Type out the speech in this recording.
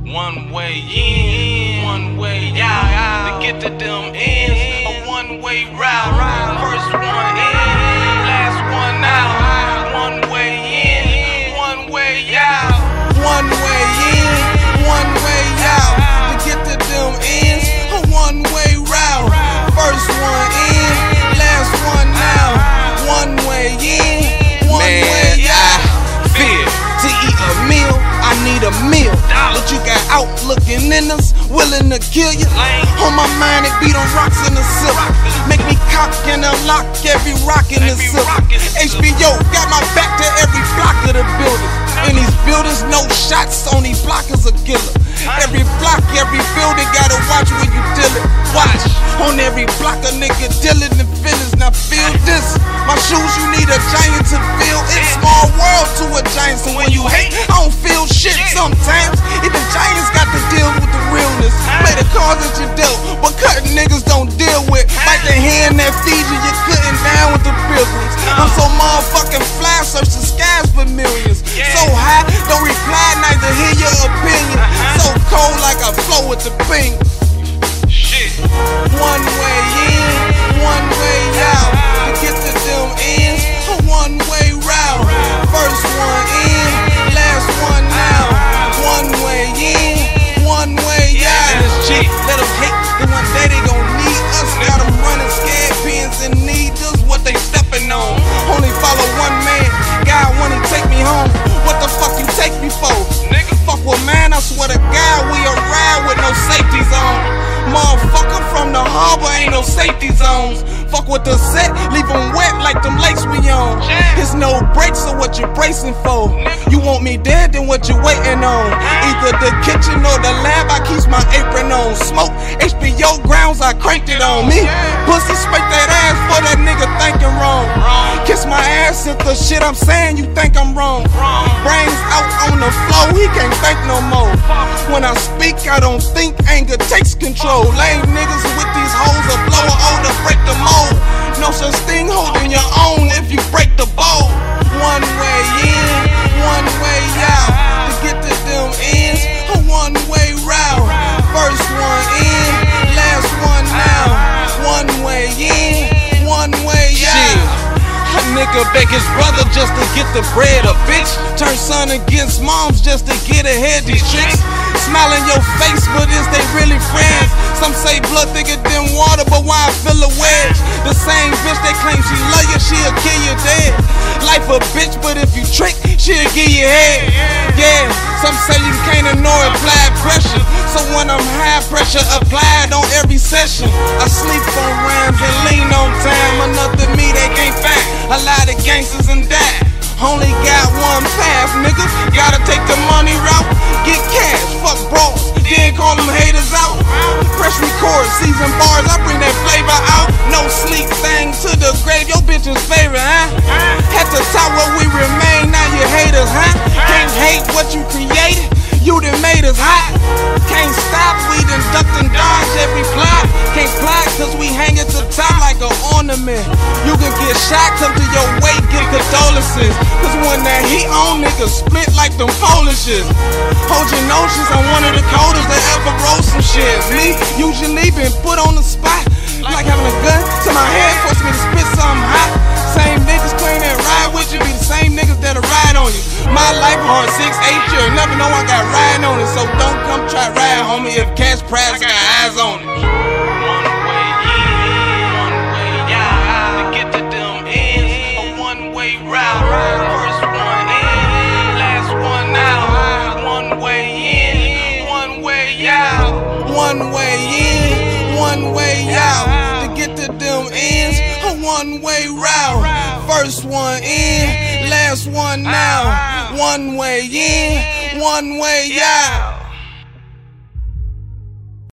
One way in, one way out. To get to them ends, a one-way route. First one in, last one out. One way in, one way out. One way in, one way out. To get to them ends, a one-way route. First one in, last one out. One way in, one way out. Fear to eat a meal, I need a meal. But you got out looking in us, willing to kill you. On my mind, it beat on rocks in the silk. Make me cock and unlock every rock in the silk. HBO got my back to every block of the building. In these buildings, no shots, only blockers are killer. Every block, every building, gotta watch when you deal it. Watch, on every block a nigga dealing in feelings. Now feel this, my shoes you need a giant to feel. It's small world to a giant, so when you hate, I don't feel shit sometimes. Even giants got to deal with the realness. Play the cards that you dealt, but cutting niggas don't deal with. Like the hand that feeds you, you're cutting down with the pilgrims. I'm so motherfucking fly, search the skies for millions. So high, don't reply, neither hear your opinion. So cold like I flow with the ping. shit. One way in, one way out. To get to them ends, a one-way route. First one in, last one out. One way in, one way out. And it's cheap. Let them hate, then one day they gon' need us. Got them running scared pins and needles, what they stepping on. Only follow one man, God when he take me home. What the fuck you take me for? Nigga. Fuck with man, I swear to God, we a ride with no safety zone. Motherfucker from the harbor, ain't no safety zones. Fuck with the set, leave them wet like them lakes we on. It's no breaks, so what you bracing for? You want me dead, then what you waiting on? Either the kitchen or the lab, I keep my apron on. Smoke, HBO grounds, I cranked it on me. Pussy, spank that ass for that nigga thinking wrong. Kiss my ass if the shit I'm saying you think I'm wrong. Brains out on the floor, he can't think no more. When I speak, I don't think, anger takes control. Lame niggas with these hoes a blow or to break the mold. No such thing holding your own if you break the bowl. One way in, one way out. To get to them ends, a one-way route. First one in, last one out. One way in, one way out. A nigga beg his brother just to get the bread, a bitch. Turn son against moms just to get ahead. These chicks smile in your face, but is they really friends? Some say blood thicker than water, but why I feel a wedge? The same bitch that claims she love you, she'll kill you dead. Life a bitch, but if you trick, she'll give you head. Yeah, some say you can't ignore applied pressure. So when I'm high pressure, applied on every session. I sleep on rhymes and lean on time. Another me they can't find. A lot of gangsters and die. Only got one path, nigga. Gotta take the money route. Get cash, fuck bros, then call them haters out. Press record, season bars, I bring that flavor out. No sleep thing to the grave, your bitch's favorite, huh? At the top where we remain, now you haters, huh? Can't hate what you created, you done made us hot. Can't stop, we done ducked and dodged every plot. Can't plot cause we hang at the top like an ornament. You can get shot, come to your weight, get condolences. Cause when that heat on, niggas split like them Polishes. Hold your notions, I'm one of the coldest that ever wrote some shit. Me, usually been put on the spot. Like having a gun to my head, force me to spit something hot. Same niggas claim that ride with you, be the same niggas that'll ride on you. My life hard 6, 8 years, never know I got riding on it. So don't come try ride, homie, if cash prize, I got eyes on it. One way in, one way out. To get to them ends, a one-way route. First one in, last one out. One way in, one way out. One way in, one way out. To get to them ends, a one-way route. First one in, last one out. One way in, one way out.